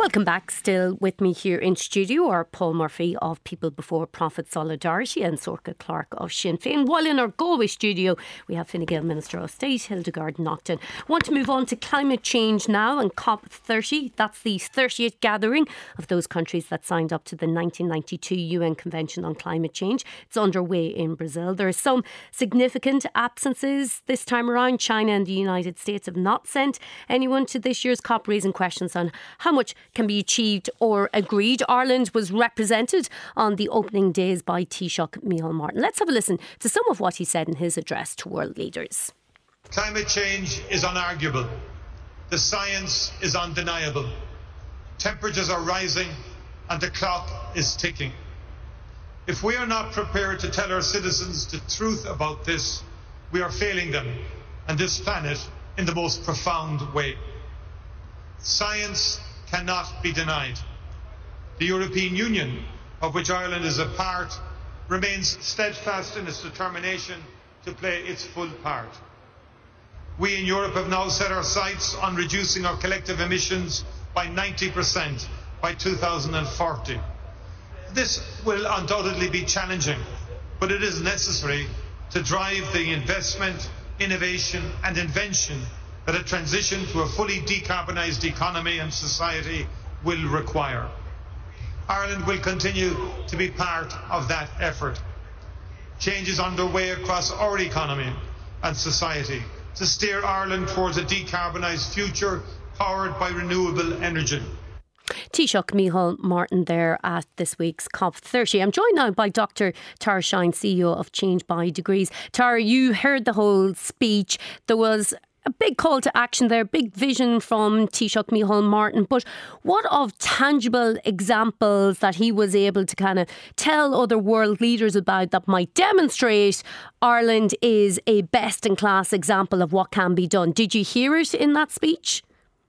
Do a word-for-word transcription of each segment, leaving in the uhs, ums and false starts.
Welcome back. Still with me here in studio are Paul Murphy of People Before Profit Solidarity and Sorcha Clark of Sinn Féin. While in our Galway studio, we have Fine Gael Minister of State, Hildegard Naughton. I want to move on to climate change now and COP thirty. That's the thirtieth gathering of those countries that signed up to the nineteen ninety-two U N Convention on Climate Change. It's underway in Brazil. There are some significant absences this time around. China and the United States have not sent anyone to this year's COP, raising questions on how much can be achieved or agreed. Ireland was represented on the opening days by Taoiseach Micheál Martin. Let's have a listen to some of what he said in his address to world leaders. Climate change is unarguable. The science is undeniable. Temperatures are rising and the clock is ticking. If we are not prepared to tell our citizens the truth about this, we are failing them and this planet in the most profound way. Science cannot be denied. The European Union, of which Ireland is a part, remains steadfast in its determination to play its full part. We in Europe have now set our sights on reducing our collective emissions by ninety percent by two thousand forty. This will undoubtedly be challenging, but it is necessary to drive the investment, innovation and invention that a transition to a fully decarbonised economy and society will require. Ireland will continue to be part of that effort. Change is underway across our economy and society to steer Ireland towards a decarbonised future powered by renewable energy. Taoiseach Micheál Martin there at this week's COP thirty. I'm joined now by Doctor Tara Shine, C E O of Change by Degrees. Tara, you heard the whole speech. There was a big call to action there, big vision from Taoiseach Micheál Martin. But what of tangible examples that he was able to kind of tell other world leaders about that might demonstrate Ireland is a best-in-class example of what can be done? Did you hear it in that speech?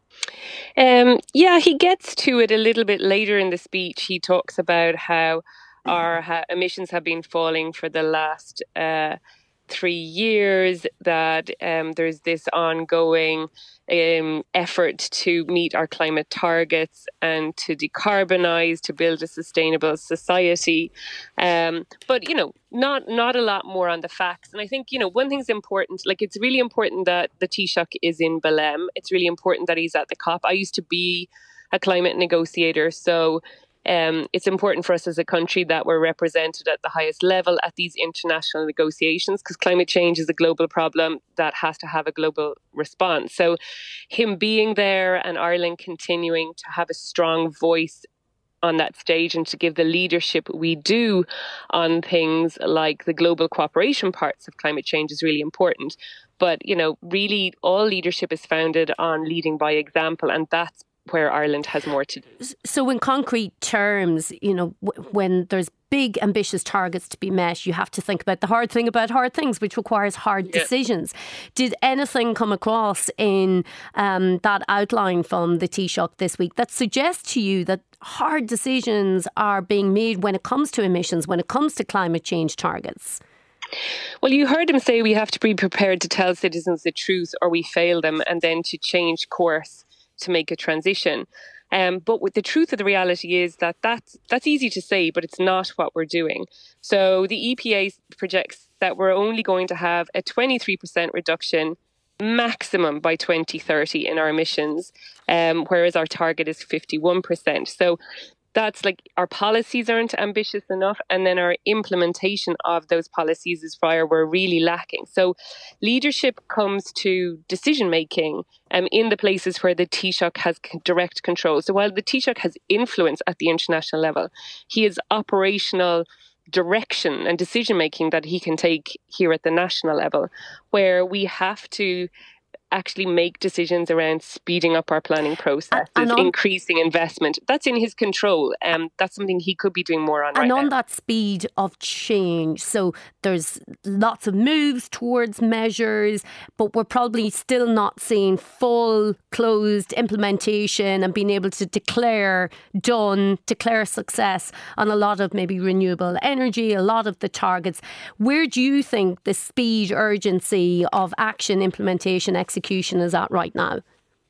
Um, yeah, he gets to it a little bit later in the speech. He talks about how our ha- emissions have been falling for the last uh, three years, that um, there's this ongoing um, effort to meet our climate targets and to decarbonise, to build a sustainable society. Um, but, you know, not not a lot more on the facts. And I think, you know, one thing's important, like it's really important that the Taoiseach is in Belém. It's really important that he's at the COP. I used to be a climate negotiator, so Um, it's important for us as a country that we're represented at the highest level at these international negotiations, because climate change is a global problem that has to have a global response. So him being there and Ireland continuing to have a strong voice on that stage and to give the leadership we do on things like the global cooperation parts of climate change is really important. But, you know, really all leadership is founded on leading by example, and that's where Ireland has more to do. So in concrete terms, you know, w- when there's big ambitious targets to be met, you have to think about the hard thing about hard things, which requires hard yeah. decisions. Did anything come across in um, that outline from the Taoiseach this week that suggests to you that hard decisions are being made when it comes to emissions, when it comes to climate change targets? Well, you heard him say we have to be prepared to tell citizens the truth or we fail them, and then to change course to make a transition. Um, but with the truth of the reality is that that's, that's easy to say, but it's not what we're doing. So the E P A projects that we're only going to have a twenty-three percent reduction maximum by twenty thirty in our emissions, um, whereas our target is fifty-one percent. So that's like our policies aren't ambitious enough, and then our implementation of those policies is where we're really lacking. So leadership comes to decision making um, in the places where the Taoiseach has direct control. So while the Taoiseach has influence at the international level, he has operational direction and decision making that he can take here at the national level, where we have to actually make decisions around speeding up our planning processes, and on, increasing investment. That's in his control. Um, that's something he could be doing more on right now. And on now. that speed of change, so there's lots of moves towards measures, but we're probably still not seeing full closed implementation and being able to declare done, declare success on a lot of maybe renewable energy, a lot of the targets. Where do you think the speed, urgency of action, implementation, execution is at right now?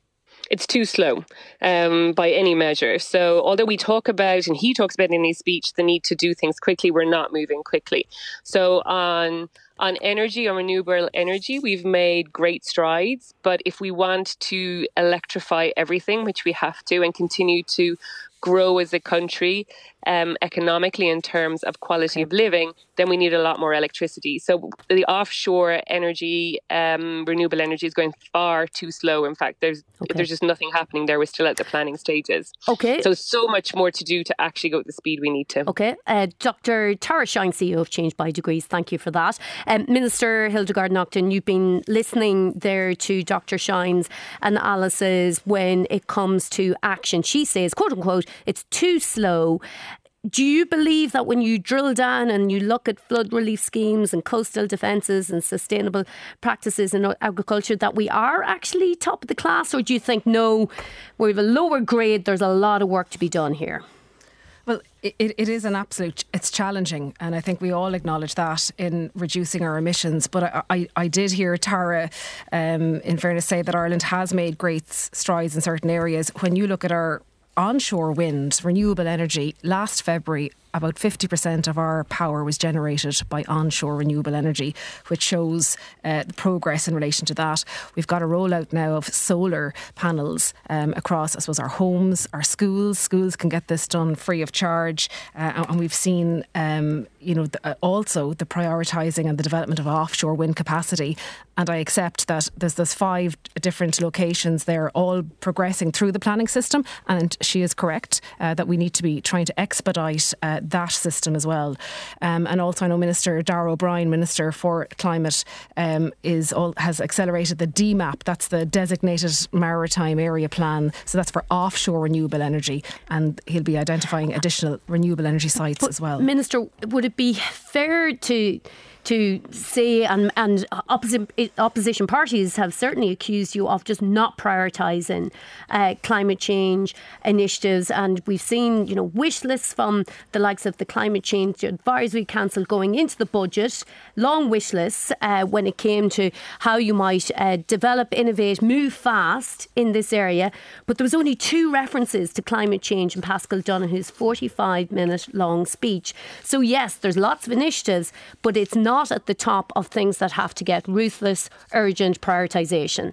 it's too slow um, by any measure. So although we talk about, and he talks about in his speech, the need to do things quickly, we're not moving quickly. So on on energy, on renewable energy, we've made great strides. But if we want to electrify everything, which we have to, and continue to grow as a country um, economically in terms of quality of living, then we need a lot more electricity. So the offshore energy, um, renewable energy is going far too slow. In fact, there's okay. there's just nothing happening there. We're still at the planning stages. Okay. So so much more to do to actually go at the speed we need to. Okay. Uh, Doctor Tara Shine, C E O of Change by Degrees, thank you for that. Um, Minister Hildegarde Naughton, you've been listening there to Doctor Shine's analysis when it comes to action. She says, quote unquote, it's too slow. Do you believe that when you drill down and you look at flood relief schemes and coastal defences and sustainable practices in agriculture that we are actually top of the class? Or do you think, no, we have a lower grade, there's a lot of work to be done here? Well, it, it is an absolute, it's challenging, and I think we all acknowledge that in reducing our emissions. But I, I, I did hear Tara, um, in fairness, say that Ireland has made great strides in certain areas. When you look at our onshore wind, renewable energy, last February, about fifty percent of our power was generated by onshore renewable energy, which shows uh, the progress in relation to that. We've got a rollout now of solar panels um, across, I suppose, our homes, our schools. Schools can get this done free of charge. Uh, and we've seen, um, you know, the, uh, also the prioritising and the development of offshore wind capacity. And I accept that there's those five different locations there, all progressing through the planning system. And she is correct uh, that we need to be trying to expedite uh, that system as well. Um, and also I know Minister Darragh O'Brien, Minister for Climate, um, is all, has accelerated the D MAP, that's the Designated Maritime Area Plan. So that's for offshore renewable energy, and he'll be identifying additional renewable energy sites but as well. Minister, would it be fair to to say, and, and opposite, opposition parties have certainly accused you of just not prioritising uh, climate change initiatives, and we've seen, you know, wish lists from the likes of the Climate Change Advisory Council going into the budget, long wish lists uh, when it came to how you might uh, develop, innovate, move fast in this area. But there was only two references to climate change in Paschal Donohoe's forty-five minute long speech. So yes, there's lots of initiatives, but it's not at the top of things that have to get ruthless, urgent prioritisation.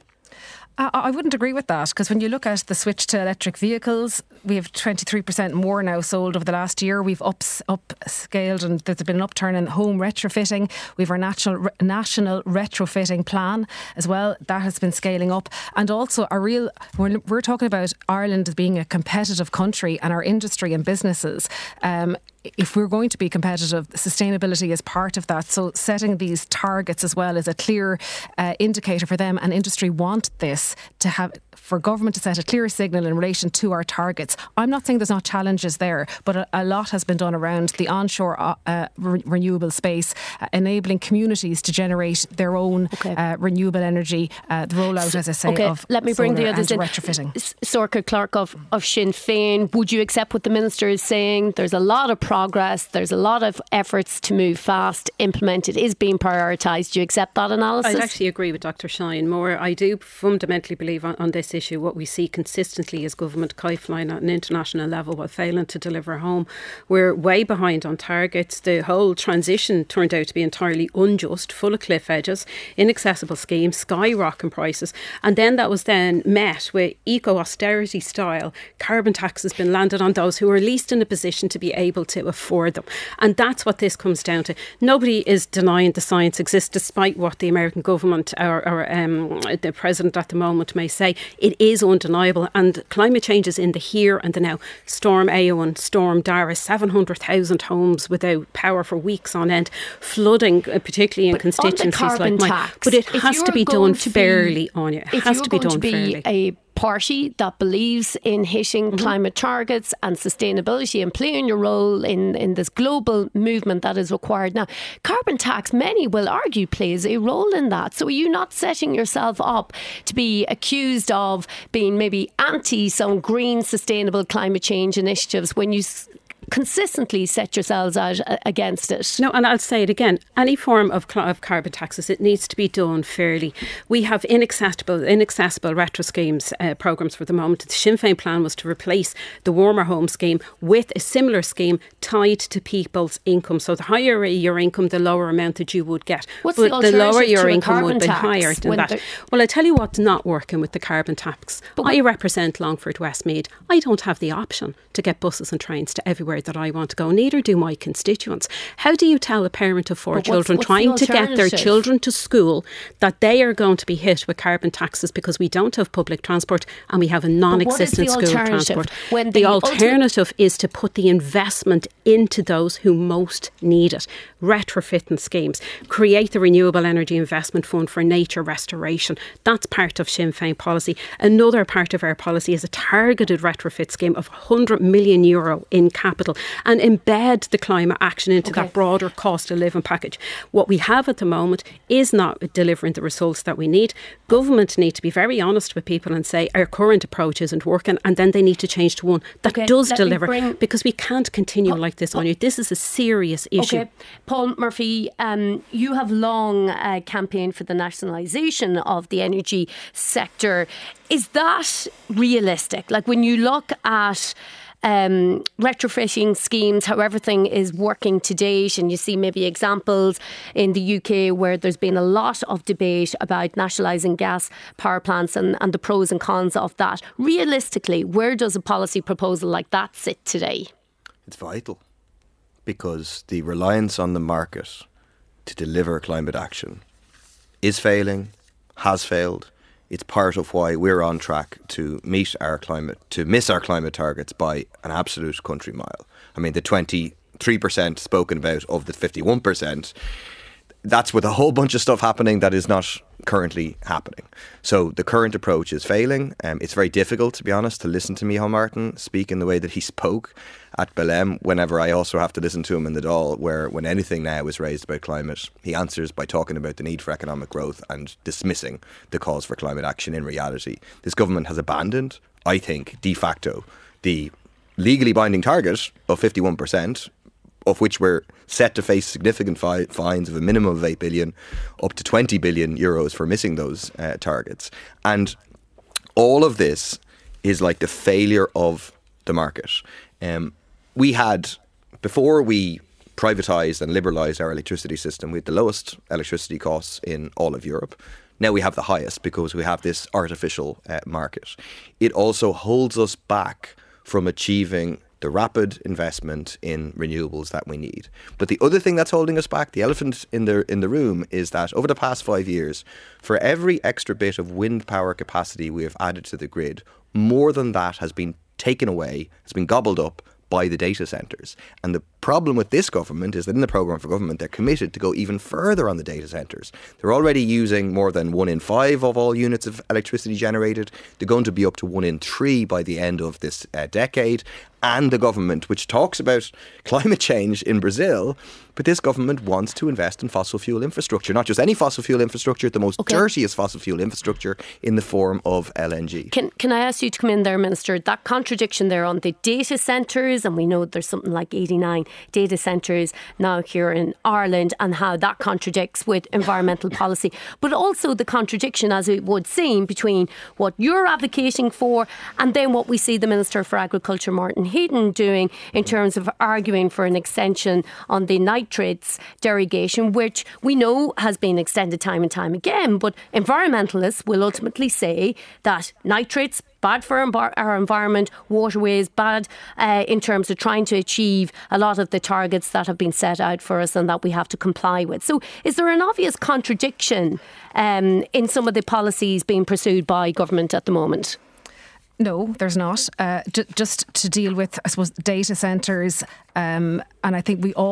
I wouldn't agree with that, because when you look at the switch to electric vehicles, we have twenty-three percent more now sold over the last year. We've ups, upscaled, and there's been an upturn in home retrofitting. We've our national national retrofitting plan as well. That has been scaling up. And also a real, we're, we're talking about Ireland as being a competitive country, and our industry and businesses. Um, If we're going to be competitive, sustainability is part of that. So setting these targets as well is a clear uh, indicator for them, and industry want this to have, for government to set a clear signal in relation to our targets. I'm not saying there's not challenges there, but a, a lot has been done around the onshore uh, uh, re- renewable space, uh, enabling communities to generate their own okay. uh, renewable energy, uh, the rollout, so, as I say, okay. of Let me bring the others in. Retrofitting. Sorcha Clarke of, of Sinn Féin, would you accept what the Minister is saying? There's a lot of progress, there's a lot of efforts to move fast, implement it is being prioritised. Do you accept that analysis? I'd actually agree with Doctor Shine more. I do fundamentally believe on, on this issue what we see consistently is government kite-flying at an international level while failing to deliver home. We're way behind on targets. The whole transition turned out to be entirely unjust, full of cliff edges, inaccessible schemes, skyrocketing prices, and then that was then met with eco-austerity style carbon tax has been landed on those who are least in a position to be able to afford them. And that's what this comes down to. Nobody is denying the science exists, despite what the American government or, or um, the president at the moment may say. It is undeniable, and climate change is in the here and the now. Storm Éowyn, Storm Dara, seven hundred thousand homes without power for weeks on end, flooding, particularly in but constituencies like mine. Tax, but it has to be done to fairly, be, Anya. It has to be done to be fairly. A party that believes in hitting mm-hmm. climate targets and sustainability and playing your role in, in this global movement that is required now. Carbon tax, many will argue, plays a role in that. So are you not setting yourself up to be accused of being maybe anti some green sustainable climate change initiatives when you consistently set yourselves out against it. No, and I'll say it again, any form of, of carbon taxes, it needs to be done fairly. We have inaccessible, inaccessible retro schemes uh, programmes for the moment. The Sinn Féin plan was to replace the Warmer Home scheme with a similar scheme tied to people's income. So the higher your income, the lower amount that you would get. What's but the, the lower your income would be higher than that. Well, I tell you what's not working with the carbon tax. But I represent Longford Westmead. I don't have the option to get buses and trains to everywhere that I want to go. Neither do my constituents. How do you tell a parent of four but children what's, what's trying the to get their children to school that they are going to be hit with carbon taxes because we don't have public transport and we have a non-existent school transport? When the, the alternative ultimate- is to put the investment into those who most need it. Retrofitting schemes. Create the Renewable Energy Investment Fund for nature restoration. That's part of Sinn Féin policy. Another part of our policy is a targeted retrofit scheme of one hundred million euro in capital and embed the climate action into okay. that broader cost of living package. What we have at the moment is not delivering the results that we need. Government need to be very honest with people and say our current approach isn't working, and then they need to change to one that okay, does deliver bring... because we can't continue Paul, like this Paul, on you. This is a serious issue. Okay. Paul Murphy, um, you have long uh, campaigned for the nationalisation of the energy sector. Is that realistic? Like when you look at Um, retrofitting schemes, how everything is working to date, and you see maybe examples in the U K where there's been a lot of debate about nationalising gas power plants and, and the pros and cons of that. Realistically, where does a policy proposal like that sit today? It's vital because the reliance on the market to deliver climate action is failing, has failed. It's part of why we're on track to meet our climate, to miss our climate targets by an absolute country mile. I mean, the twenty-three percent spoken about of the fifty-one percent, that's with a whole bunch of stuff happening that is not currently happening. So the current approach is failing. Um, it's very difficult, to be honest, to listen to Micheál Martin speak in the way that he spoke at Belém, whenever I also have to listen to him in the Dáil, where when anything now is raised about climate, he answers by talking about the need for economic growth and dismissing the calls for climate action. In reality, this government has abandoned, I think, de facto, the legally binding target of fifty-one percent, of which we're set to face significant fi- fines of a minimum of eight billion, up to twenty billion euros for missing those uh, targets. And all of this is like the failure of the market. Um, we had, before we privatised and liberalised our electricity system, we had the lowest electricity costs in all of Europe. Now we have the highest because we have this artificial uh, market. It also holds us back from achieving the rapid investment in renewables that we need. But the other thing that's holding us back, the elephant in the in the room, is that over the past five years, for every extra bit of wind power capacity we have added to the grid, more than that has been taken away, has been gobbled up by the data centres. And the problem with this government is that in the programme for government, they're committed to go even further on the data centres. They're already using more than one in five of all units of electricity generated. They're going to be up to one in three by the end of this uh, decade. And the government, which talks about climate change in Brazil, but this government wants to invest in fossil fuel infrastructure, not just any fossil fuel infrastructure, the most okay. dirtiest fossil fuel infrastructure in the form of L N G. Can can I ask you to come in there, Minister? That contradiction there on the data centres, and we know there's something like eighty-nine data centres now here in Ireland, and how that contradicts with environmental policy, but also the contradiction, as it would seem, between what you're advocating for and then what we see the Minister for Agriculture, Martin Heaton, doing in terms of arguing for an extension on the nitrates derogation, which we know has been extended time and time again. But environmentalists will ultimately say that nitrates, bad for our environment, waterways, bad uh, in terms of trying to achieve a lot of the targets that have been set out for us and that we have to comply with. So is there an obvious contradiction um, in some of the policies being pursued by government at the moment? No, there's not. Uh, j- just to deal with, I suppose, data centres, um, and I think we all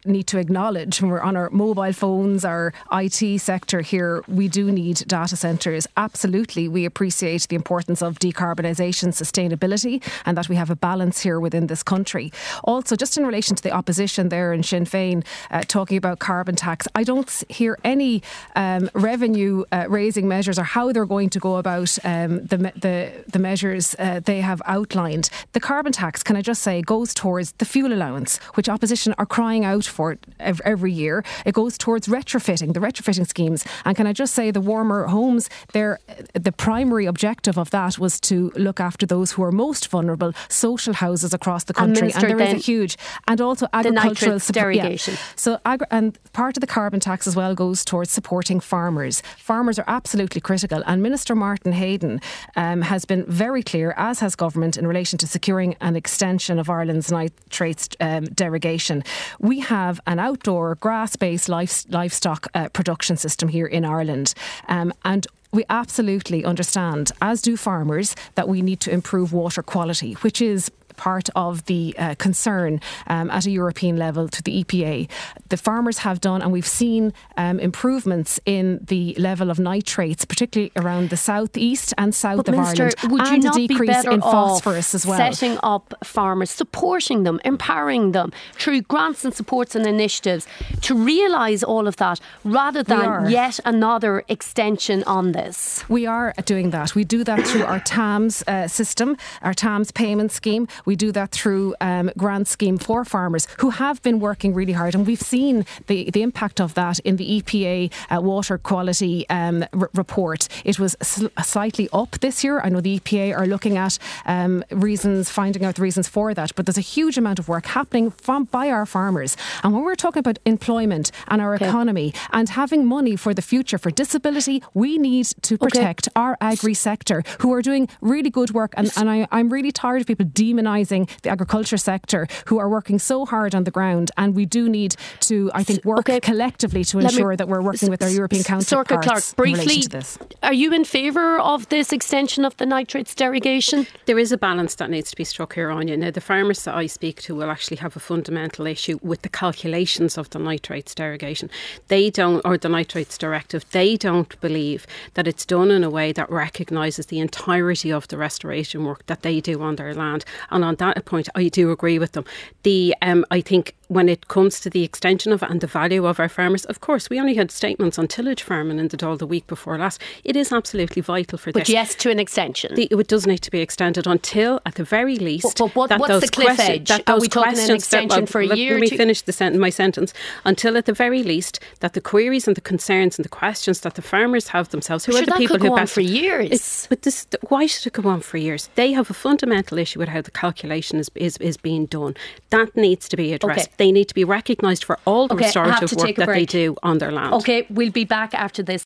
need to acknowledge when we're on our mobile phones, our I T sector here, we do need data centres. Absolutely, we appreciate the importance of decarbonisation, sustainability, and that we have a balance here within this country. Also, just in relation to the opposition there in Sinn Féin, uh, talking about carbon tax, I don't hear any um, revenue uh, raising measures or how they're going to go about um, the, the, the measures uh, they have outlined. The carbon tax, can I just say, goes towards the fuel allowance, which opposition are crying out for every, every year. It goes towards retrofitting, the retrofitting schemes. And can I just say, the warmer homes, they're, the primary objective of that was to look after those who are most vulnerable, social houses across the country. And, and there is a huge, and also agricultural support. Yeah. So, agri- and part of the carbon tax as well goes towards supporting farmers. Farmers are absolutely critical. And Minister Martin Hayden um, has been very clear, as has government, in relation to securing an extension of Ireland's nitrates um, derogation. We have an outdoor grass-based life, livestock uh, production system here in Ireland. Um, and we absolutely understand, as do farmers, that we need to improve water quality, which is part of the uh, concern um, at a European level to the E P A. The farmers have done, and we've seen um, improvements in the level of nitrates, particularly around the southeast and south but of Minister, Ireland, would you and not a decrease be better in off phosphorus as well. Setting up farmers, supporting them, empowering them through grants and supports and initiatives to realise all of that, rather than yet another extension on this? We are doing that. We do that through our T A M S uh, system, our T A M S payment scheme. We do that through um, grant scheme for farmers who have been working really hard, and we've seen the, the impact of that in the E P A uh, water quality um, r- report. It was sl- slightly up this year. I know the E P A are looking at um, reasons, finding out the reasons for that, but there's a huge amount of work happening from by our farmers. And when we're talking about employment and our okay. economy and having money for the future, for disability, we need to protect okay. our agri sector, who are doing really good work. And, and I, I'm really tired of people demonising the agriculture sector, who are working so hard on the ground. And we do need to, I think, work okay. collectively to ensure me, that we're working with our European counterparts. Sorcha Clark, briefly, to this. Are you in favour of this extension of the nitrates derogation? There is a balance that needs to be struck here, Anya. Now, the farmers that I speak to will actually have a fundamental issue with the calculations of the nitrates derogation. They don't, or the nitrates directive, they don't believe that it's done in a way that recognises the entirety of the restoration work that they do on their land. And on that point, I do agree with them. The um, I think when it comes to the extension of it and the value of our farmers, of course, we only had statements on tillage farming in the Dáil the week before last. It is absolutely vital for but this. But yes, to an extension. The, it does need to be extended until, at the very least, but, but what, that what's those the cliff question, edge? that Are those we talking an extension that, well, for a let, year? Let me to... finish the sent- my sentence. Until, at the very least, that the queries and the concerns and the questions that the farmers have themselves, who sure, are the that people could go who on for years. But this, why should it go on for years? They have a fundamental issue with how the calculation is is, is being done. That needs to be addressed. Okay. They need to be recognised for all the okay, restorative work that break. they do on their land. Okay, we'll be back after this.